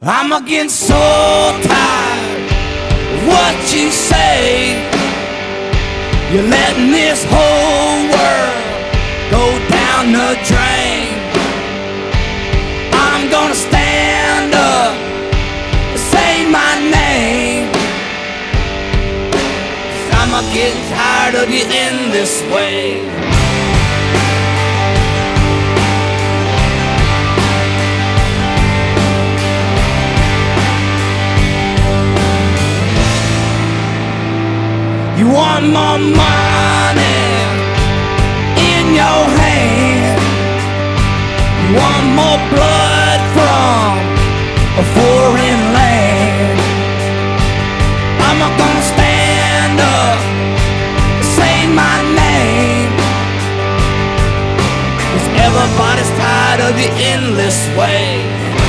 I'm getting so tired of what you say. You're letting this whole world go down the drain. I'm gonna stand up and say my name, 'cause I'm getting tired of you in this way. You want more money in your hand, you want more blood from a foreign land. I'm not gonna stand up and say my name, 'cause everybody's tired of the endless way.